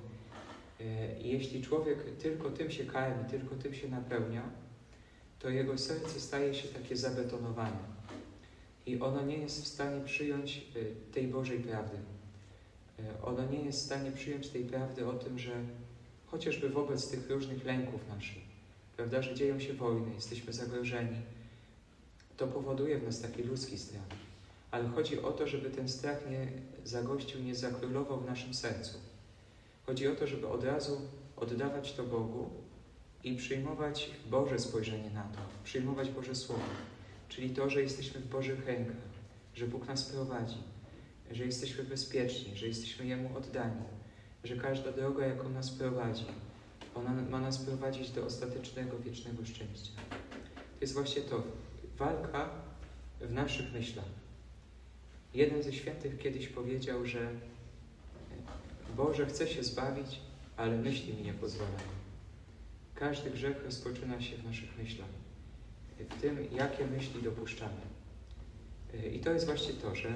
I jeśli człowiek tylko tym się karmi, tylko tym się napełnia, to jego serce staje się takie zabetonowane. I ono nie jest w stanie przyjąć tej Bożej prawdy. Ono nie jest w stanie przyjąć tej prawdy o tym, że chociażby wobec tych różnych lęków naszych, prawda, że dzieją się wojny, jesteśmy zagrożeni, to powoduje w nas taki ludzki strach. Ale chodzi o to, żeby ten strach nie zagościł, nie zakrólował w naszym sercu. Chodzi o to, żeby od razu oddawać to Bogu i przyjmować Boże spojrzenie na to, przyjmować Boże Słowo. Czyli to, że jesteśmy w Bożych rękach, że Bóg nas prowadzi, że jesteśmy bezpieczni, że jesteśmy Jemu oddani, że każda droga, jaką nas prowadzi, ona ma nas prowadzić do ostatecznego, wiecznego szczęścia. To jest właśnie to, walka w naszych myślach. Jeden ze świętych kiedyś powiedział, że Boże chce się zbawić, ale myśli mi nie pozwalają. Każdy grzech rozpoczyna się w naszych myślach, w tym, jakie myśli dopuszczamy. I to jest właśnie to, że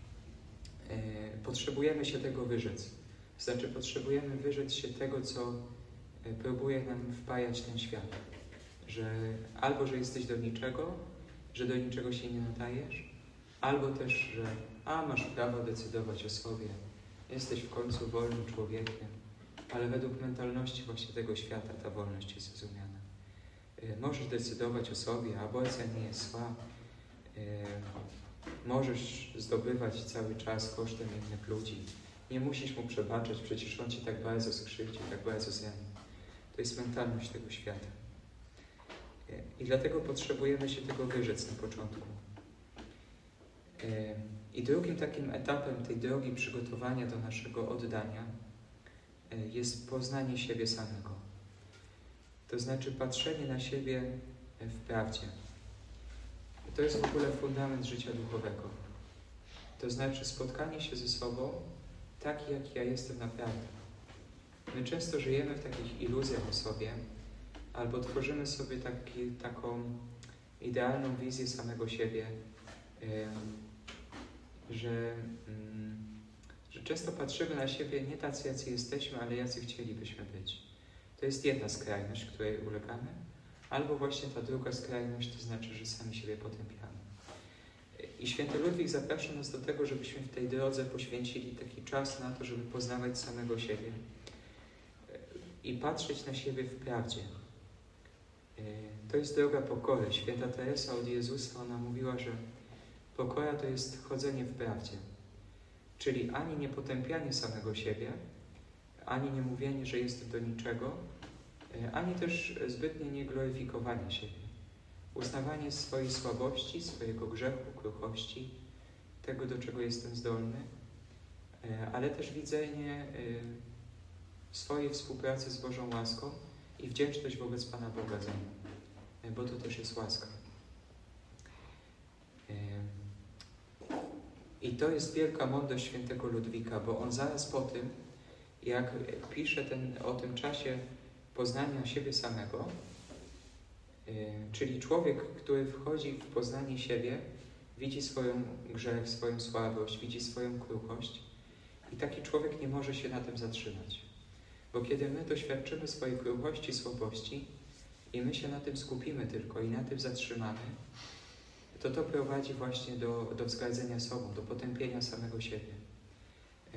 potrzebujemy się tego wyrzec. Znaczy, potrzebujemy wyrzec się tego, co próbuje nam wpajać ten świat. Że albo, że jesteś do niczego, że do niczego się nie nadajesz, albo też, że a, masz prawo decydować o sobie, jesteś w końcu wolnym człowiekiem, ale według mentalności właśnie tego świata ta wolność jest rozumiana. Możesz decydować o sobie, aborcja nie jest zła, możesz zdobywać cały czas kosztem innych ludzi, nie musisz mu przebaczać, przecież on cię tak bardzo skrzywdzi, tak bardzo zrani. To jest mentalność tego świata. I dlatego potrzebujemy się tego wyrzec na początku. I drugim takim etapem tej drogi przygotowania do naszego oddania jest poznanie siebie samego. To znaczy patrzenie na siebie w prawdzie. To jest w ogóle fundament życia duchowego. To znaczy spotkanie się ze sobą taki, jak ja jestem naprawdę. My często żyjemy w takich iluzjach o sobie, albo tworzymy sobie taki, taką idealną wizję samego siebie, że, że często patrzymy na siebie nie tacy, jacy jesteśmy, ale jacy chcielibyśmy być. To jest jedna skrajność, której ulegamy, albo właśnie ta druga skrajność, to znaczy, że sami siebie potępiamy. I święty Ludwik zaprasza nas do tego, żebyśmy w tej drodze poświęcili taki czas na to, żeby poznawać samego siebie i patrzeć na siebie w prawdzie. To jest droga pokory. Święta Teresa od Jezusa, ona mówiła, że pokora to jest chodzenie w prawdzie. Czyli ani nie potępianie samego siebie, ani nie mówienie, że jestem do niczego, ani też zbytnie nie gloryfikowanie siebie. Uznawanie swojej słabości, swojego grzechu, kruchości, tego, do czego jestem zdolny, ale też widzenie swojej współpracy z Bożą łaską i wdzięczność wobec Pana Boga za nią, bo to też jest łaska. I to jest wielka mądrość świętego Ludwika, bo on zaraz po tym, jak pisze ten, o tym czasie poznania siebie samego, czyli człowiek, który wchodzi w poznanie siebie, widzi swoją grzech, swoją słabość, widzi swoją kruchość i taki człowiek nie może się na tym zatrzymać. Bo kiedy my doświadczymy swojej kruchości, słabości i my się na tym skupimy tylko i na tym zatrzymamy, to to prowadzi właśnie do, do wzgardzenia sobą, do potępienia samego siebie.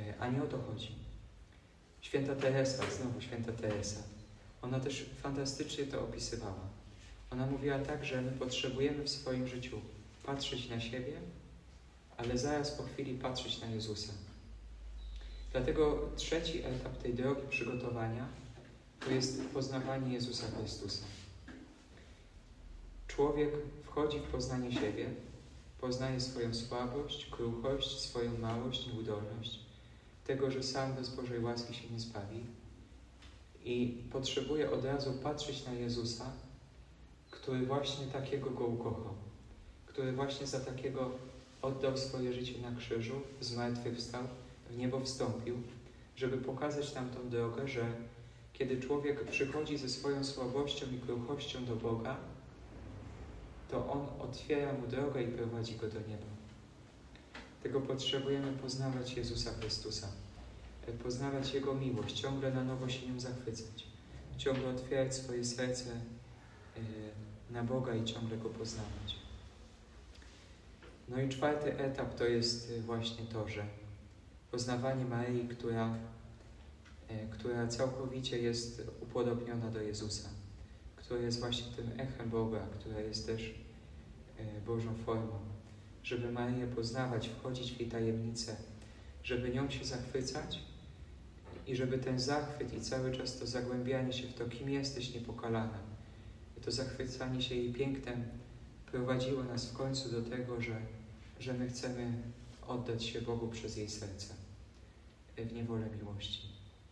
A nie o to chodzi. Święta Teresa, znowu święta Teresa, ona też fantastycznie to opisywała. Ona mówiła tak, że my potrzebujemy w swoim życiu patrzeć na siebie, ale zaraz po chwili patrzeć na Jezusa. Dlatego trzeci etap tej drogi przygotowania to jest poznawanie Jezusa Chrystusa. Człowiek wchodzi w poznanie siebie, poznaje swoją słabość, kruchość, swoją małość, nieudolność, tego, że sam bez Bożej łaski się nie zbawi i potrzebuje od razu patrzeć na Jezusa, który właśnie takiego go ukochał, który właśnie za takiego oddał swoje życie na krzyżu, zmartwychwstał, w niebo wstąpił, żeby pokazać nam tą drogę, że kiedy człowiek przychodzi ze swoją słabością i kruchością do Boga, to On otwiera mu drogę i prowadzi go do nieba. Tego potrzebujemy poznawać Jezusa Chrystusa, poznawać Jego miłość, ciągle na nowo się nią zachwycać, ciągle otwierać swoje serce na Boga i ciągle Go poznawać. No i czwarty etap to jest właśnie to, że poznawanie Maryi, która, która całkowicie jest upodobniona do Jezusa, która jest właśnie tym echem Boga, która jest też Bożą formą. Żeby Maryję poznawać, wchodzić w jej tajemnicę, żeby nią się zachwycać i żeby ten zachwyt i cały czas to zagłębianie się w to, kim jesteś niepokalana, i to zachwycanie się jej pięknem prowadziło nas w końcu do tego, że, że my chcemy oddać się Bogu przez jej serce w niewolę miłości.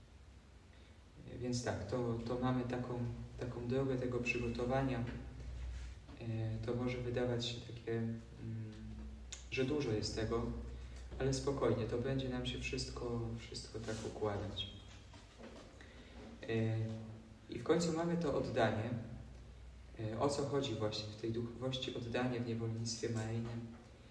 Więc tak, to, to mamy taką, taką drogę tego przygotowania. To może wydawać się takie, że dużo jest tego, ale spokojnie, to będzie nam się wszystko, wszystko tak układać. I w końcu mamy to oddanie. O co chodzi właśnie w tej duchowości oddania w niewolnictwie maryjnym?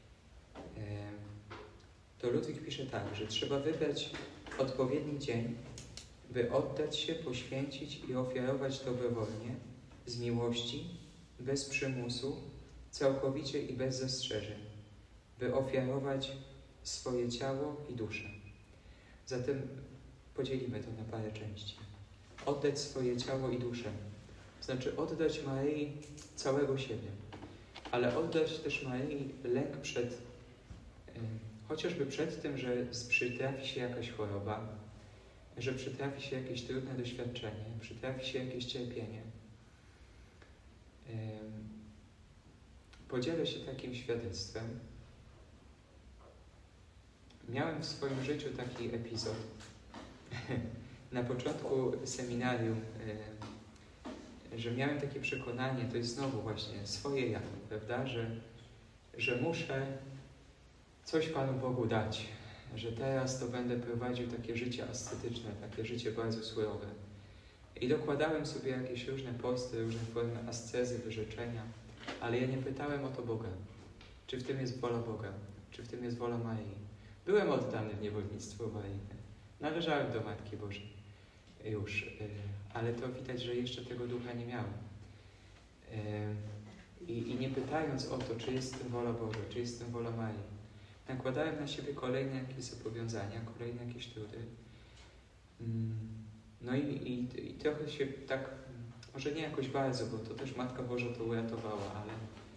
To Ludwik pisze tak, że trzeba wybrać odpowiedni dzień, by oddać się, poświęcić i ofiarować dobrowolnie, z miłości, bez przymusu, całkowicie i bez zastrzeżeń, by ofiarować swoje ciało i duszę. Zatem podzielimy to na parę części. Oddać swoje ciało i duszę. Znaczy oddać Maryi całego siebie, ale oddać też Maryi lęk przed, y, chociażby przed tym, że przytrafi się jakaś choroba, że przytrafi się jakieś trudne doświadczenie, przytrafi się jakieś cierpienie. Y, podzielę się takim świadectwem. Miałem w swoim życiu taki epizod. Na początku seminarium, y, że miałem takie przekonanie, to jest znowu właśnie swoje ja, prawda, że, że muszę coś Panu Bogu dać, że teraz to będę prowadził takie życie ascetyczne, takie życie bardzo surowe. I dokładałem sobie jakieś różne posty, różne formy ascezy, wyrzeczenia, ale ja nie pytałem o to Boga. Czy w tym jest wola Boga? Czy w tym jest wola Maryi? Byłem oddany w niewolnictwo maryjne. Należałem do Matki Bożej już, ale to widać, że jeszcze tego ducha nie miałem. I, i nie pytając o to, czy jest w tym wola Boża, czy jest w tym wola Maryi, nakładałem na siebie kolejne jakieś zobowiązania, kolejne jakieś trudy. No i, i, i trochę się tak, może nie jakoś bardzo, bo to też Matka Boża to uratowała, ale,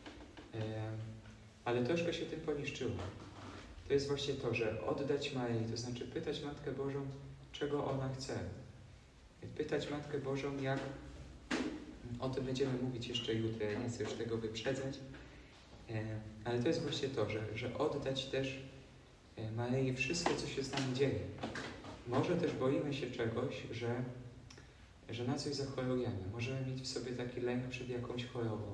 ale troszkę się tym poniszczyło. To jest właśnie to, że oddać Maryi, to znaczy pytać Matkę Bożą, czego ona chce. Pytać Matkę Bożą, jak, o tym będziemy mówić jeszcze jutro, ja nie chcę już tego wyprzedzać, ale to jest właśnie to, że, że oddać też Maryi wszystko, co się z nami dzieje. Może też boimy się czegoś, że, że na coś zachorujemy. Możemy mieć w sobie taki lęk przed jakąś chorobą.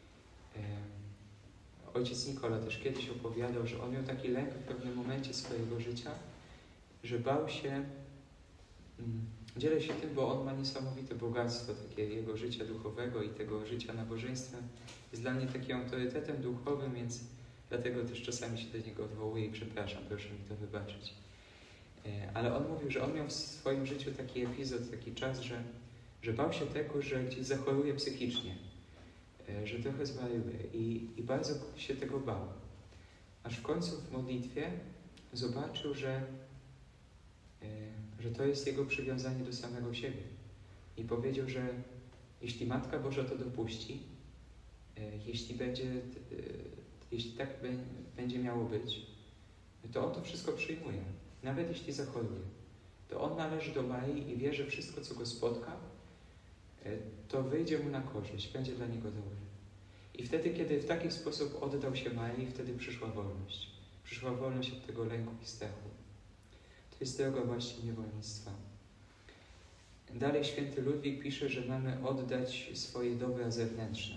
Ojciec Nikola też kiedyś opowiadał, że on miał taki lęk w pewnym momencie swojego życia, że bał się, dzielę się tym, bo on ma niesamowite bogactwo takie jego życia duchowego i tego życia nabożeństwem. Jest dla mnie takim autorytetem duchowym, więc dlatego też czasami się do niego odwołuję i przepraszam, proszę mi to wybaczyć. Ale on mówił, że on miał w swoim życiu taki epizod, taki czas, że, że bał się tego, że gdzieś zachoruje psychicznie, że trochę zwariuje i, i bardzo się tego bał. Aż w końcu w modlitwie zobaczył, że, że to jest jego przywiązanie do samego siebie. I powiedział, że jeśli Matka Boża to dopuści, jeśli będzie, jeśli tak będzie miało być, to on to wszystko przyjmuje. Nawet jeśli zachoruje, to on należy do Maryi i wie, że wszystko, co go spotka, to wyjdzie mu na korzyść, będzie dla niego dobre. I wtedy, kiedy w taki sposób oddał się Maryi, wtedy przyszła wolność. Przyszła wolność od tego lęku i strachu. To jest droga właśnie niewolnictwa. Dalej święty Ludwik pisze, że mamy oddać swoje dobra zewnętrzne.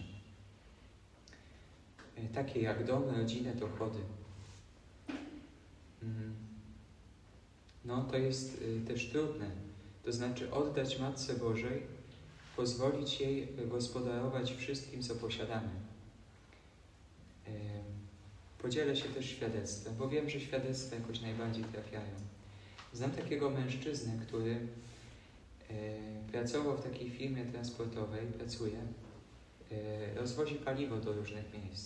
Takie jak dom, rodzinę, dochody. No, to jest też trudne. To znaczy oddać Matce Bożej, pozwolić jej gospodarować wszystkim, co posiadamy. Podzielę się też świadectwem, bo wiem, że świadectwa jakoś najbardziej trafiają. Znam takiego mężczyznę, który pracował w takiej firmie transportowej, pracuje, rozwozi paliwo do różnych miejsc.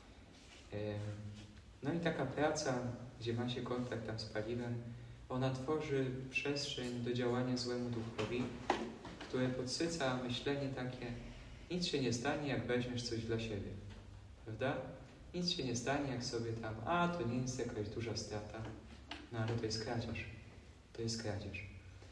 No i taka praca, gdzie ma się kontakt tam z paliwem, ona tworzy przestrzeń do działania złemu duchowi, które podsyca myślenie takie, nic się nie stanie, jak weźmiesz coś dla siebie. Prawda? Nic się nie stanie, jak sobie tam, a to nie jest jakaś duża strata, no ale to jest kradzież. To jest kradzież.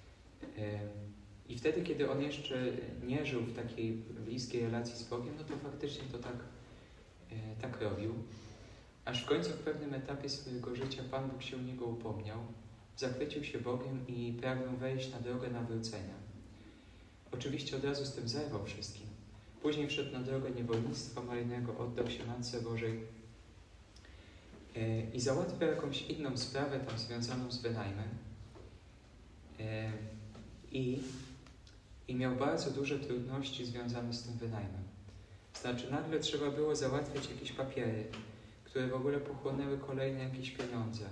I wtedy, kiedy on jeszcze nie żył w takiej bliskiej relacji z Bogiem, no to faktycznie to tak, tak robił. Aż w końcu w pewnym etapie swojego życia Pan Bóg się o niego upomniał, zachwycił się Bogiem i pragnął wejść na drogę nawrócenia. Oczywiście od razu z tym zerwał wszystkim. Później wszedł na drogę niewolnictwa maryjnego, oddał się Matce Bożej i załatwiał jakąś inną sprawę tam związaną z wynajmem. I, I miał bardzo duże trudności związane z tym wynajmem. Znaczy nagle trzeba było załatwiać jakieś papiery, które w ogóle pochłonęły kolejne jakieś pieniądze,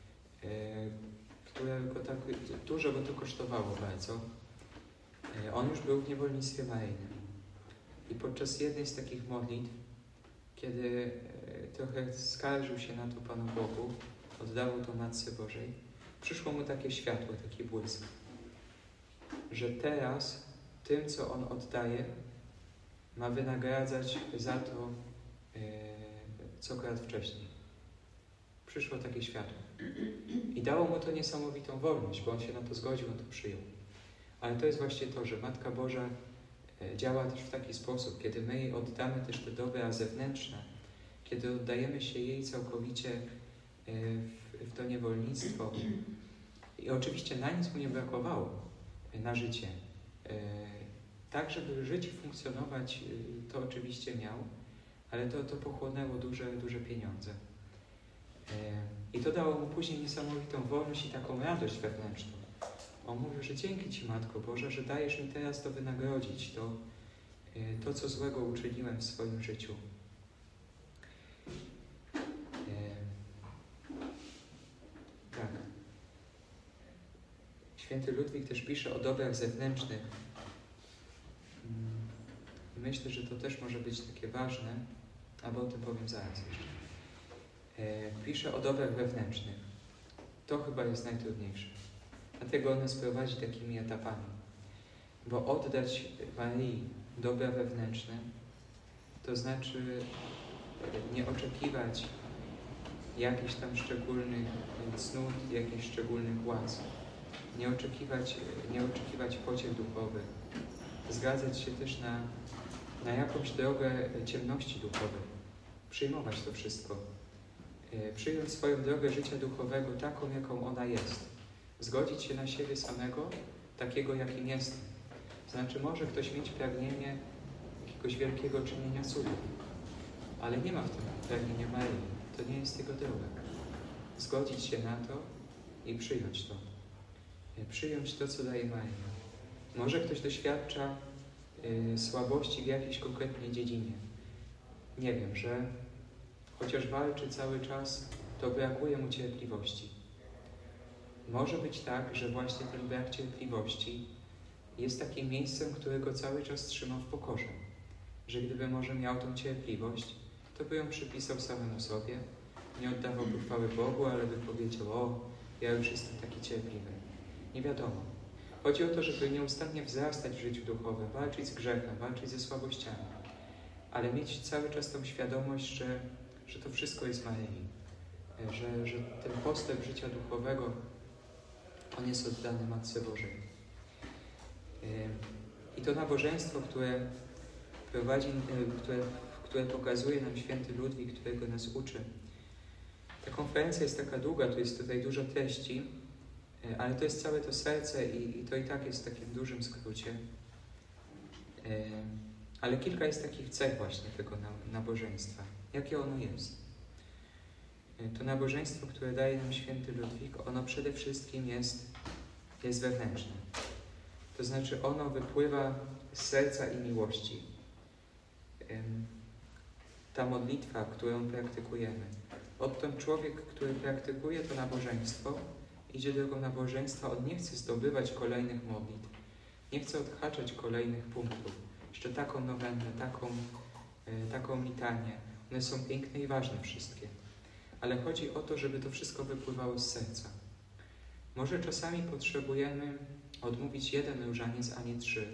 które go tak, dużo go to kosztowało bardzo. On już był w niewolnictwie maryjnym. I podczas jednej z takich modlitw, kiedy trochę skarżył się na to Panu Bogu, oddawał to Matce Bożej, przyszło mu takie światło, taki błysk, że teraz tym, co on oddaje, ma wynagradzać za to co krat wcześniej. Przyszło takie światło. I dało mu to niesamowitą wolność, bo on się na to zgodził, on to przyjął. Ale to jest właśnie to, że Matka Boża działa też w taki sposób, kiedy my jej oddamy też te dobra zewnętrzne, kiedy oddajemy się jej całkowicie w to niewolnictwo. I oczywiście na nic mu nie brakowało na życie. Tak, żeby żyć i funkcjonować, to oczywiście miał, ale to, to pochłonęło duże, duże pieniądze. I to dało mu później niesamowitą wolność i taką radość wewnętrzną. On mówił, że dzięki Ci, Matko Boża, że dajesz mi teraz to wynagrodzić, to, to co złego uczyniłem w swoim życiu. Tak. Święty Ludwik też pisze o dobrach zewnętrznych. Myślę, że to też może być takie ważne, albo o tym powiem zaraz jeszcze. Pisze o dobrach wewnętrznych. To chyba jest najtrudniejsze. Dlatego on nas prowadzi takimi etapami. Bo oddać Maryi dobra wewnętrzne, to znaczy nie oczekiwać jakichś tam szczególnych cnót, jakichś szczególnych łask. Nie oczekiwać, nie oczekiwać pociech duchowych. Zgadzać się też na, na jakąś drogę ciemności duchowej. Przyjmować to wszystko. Przyjąć swoją drogę życia duchowego taką, jaką ona jest. Zgodzić się na siebie samego, takiego, jakim jestem. Znaczy, może ktoś mieć pragnienie jakiegoś wielkiego czynienia cudów, ale nie ma w tym pragnienia Maryi. To nie jest jego droga. Zgodzić się na to i przyjąć to. Przyjąć to, co daje Maria. Może ktoś doświadcza y, słabości w jakiejś konkretnej dziedzinie. Nie wiem, że chociaż walczy cały czas, to brakuje mu cierpliwości. Może być tak, że właśnie ten brak cierpliwości jest takim miejscem, które go cały czas trzyma w pokorze. Że gdyby może miał tą cierpliwość, to by ją przypisał samemu sobie, nie oddawałby chwały Bogu, ale by powiedział, o, ja już jestem taki cierpliwy. Nie wiadomo. Chodzi o to, żeby nieustannie wzrastać w życiu duchowym, walczyć z grzechem, walczyć ze słabościami, ale mieć cały czas tą świadomość, że, że to wszystko jest Maryi, że, że ten postęp życia duchowego, on jest oddany Matce Bożej. I to nabożeństwo, które prowadzi, które, które pokazuje nam święty Ludwik, którego nas uczy. Ta konferencja jest taka długa, tu jest tutaj dużo treści, ale to jest całe to serce i, i to i tak jest w takim dużym skrócie. Ale kilka jest takich cech właśnie tego nabożeństwa. Jakie ono jest? To nabożeństwo, które daje nam święty Ludwik, ono przede wszystkim jest, jest wewnętrzne. To znaczy ono wypływa z serca i miłości. Ta modlitwa, którą praktykujemy. Odtąd człowiek, który praktykuje to nabożeństwo, idzie drogą nabożeństwa, on nie chce zdobywać kolejnych modlitw, nie chce odhaczać kolejnych punktów. Jeszcze taką nowennę, taką, taką litanię. One są piękne i ważne wszystkie. Ale chodzi o to, żeby to wszystko wypływało z serca. Może czasami potrzebujemy odmówić jeden różaniec, a nie trzy.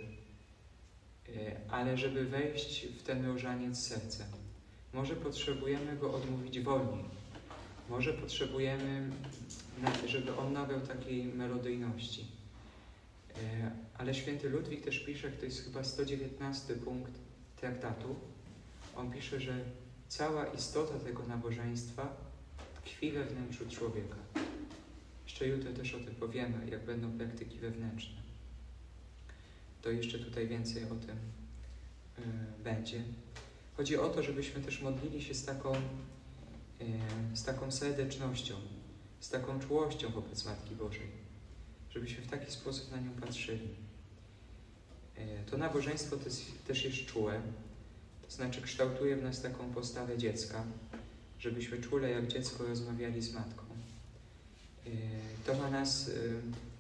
Ale żeby wejść w ten różaniec sercem. Może potrzebujemy go odmówić wolniej. Może potrzebujemy, żeby on nabrał takiej melodyjności. Ale święty Ludwik też pisze, to jest chyba sto dziewiętnasty punkt traktatu. On pisze, że cała istota tego nabożeństwa tkwi we wnętrzu człowieka. Jeszcze jutro też o tym powiemy, jak będą praktyki wewnętrzne. To jeszcze tutaj więcej o tym yy, będzie. Chodzi o to, żebyśmy też modlili się z taką, yy, z taką serdecznością, z taką czułością wobec Matki Bożej. Żebyśmy w taki sposób na nią patrzyli. Yy, to nabożeństwo też, też jest czułe, to znaczy kształtuje w nas taką postawę dziecka, żebyśmy czule jak dziecko rozmawiali z Matką. Yy, to ma nas yy,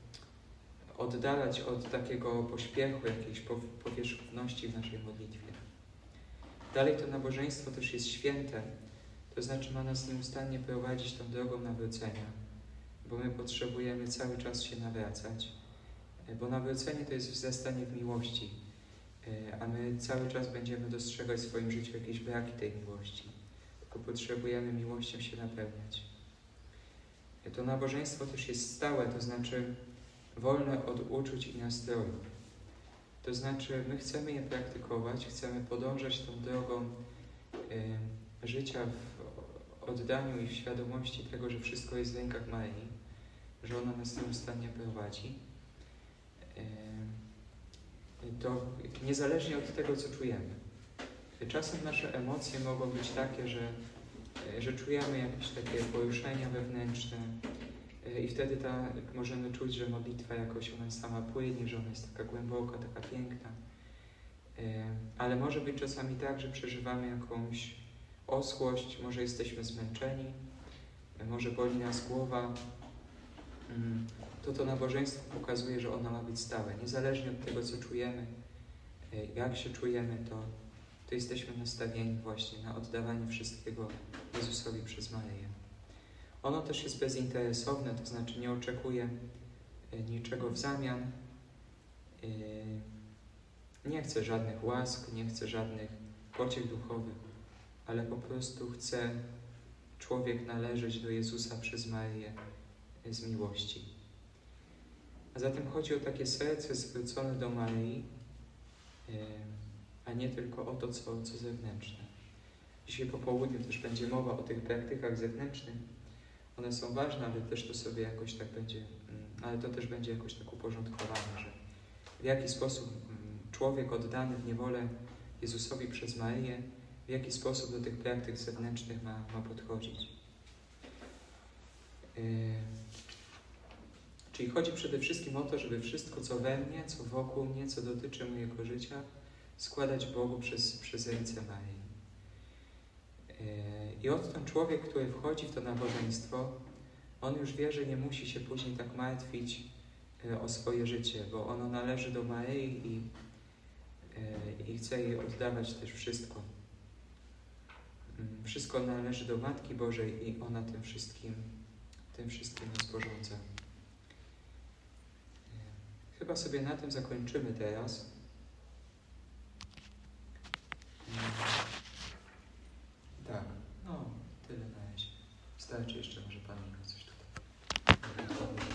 oddalać od takiego pośpiechu, jakiejś powierzchowności w naszej modlitwie. Dalej to nabożeństwo też jest święte, to znaczy ma nas nieustannie prowadzić tą drogą nawrócenia, bo my potrzebujemy cały czas się nawracać, bo nawrócenie to jest wzrastanie w miłości, a my cały czas będziemy dostrzegać w swoim życiu jakieś braki tej miłości, tylko potrzebujemy miłością się napełniać. To nabożeństwo też jest stałe, to znaczy wolne od uczuć i nastrojów. To znaczy my chcemy je praktykować, chcemy podążać tą drogą y, życia w oddaniu i w świadomości tego, że wszystko jest w rękach Maryi, że ona nas nieustannie prowadzi. Y, to niezależnie od tego, co czujemy. Czasem nasze emocje mogą być takie, że, że czujemy jakieś takie poruszenia wewnętrzne, i wtedy ta, możemy czuć, że modlitwa jakoś ona sama płynie, że ona jest taka głęboka, taka piękna. Ale może być czasami tak, że przeżywamy jakąś oschłość, może jesteśmy zmęczeni, może boli nas głowa. To to nabożeństwo pokazuje, że ono ma być stałe. Niezależnie od tego, co czujemy, jak się czujemy, to, to jesteśmy nastawieni właśnie na oddawanie wszystkiego Jezusowi przez Maryję. Ono też jest bezinteresowne, to znaczy nie oczekuje niczego w zamian, nie chce żadnych łask, nie chce żadnych pociech duchowych, ale po prostu chce człowiek należeć do Jezusa przez Maryję z miłości. A zatem chodzi o takie serce zwrócone do Maryi, a nie tylko o to, co, co zewnętrzne. Dzisiaj po południu też będzie mowa o tych praktykach zewnętrznych. One są ważne, ale też to sobie jakoś tak będzie, ale to też będzie jakoś tak uporządkowane, że w jaki sposób człowiek oddany w niewolę Jezusowi przez Maryję, w jaki sposób do tych praktyk zewnętrznych ma, ma podchodzić. Yy, czyli chodzi przede wszystkim o to, żeby wszystko, co we mnie, co wokół mnie, co dotyczy mojego życia, składać Bogu przez, przez ręce Maryi. I odtąd człowiek, który wchodzi w to nabożeństwo, on już wie, że nie musi się później tak martwić o swoje życie, bo ono należy do Maryi i, i chce jej oddawać też wszystko. Wszystko należy do Matki Bożej i ona tym wszystkim, tym wszystkim rozporządza. chyba sobie na tym zakończymy teraz. Tak, no tyle na razie. Starczy jeszcze, może Pan coś tutaj.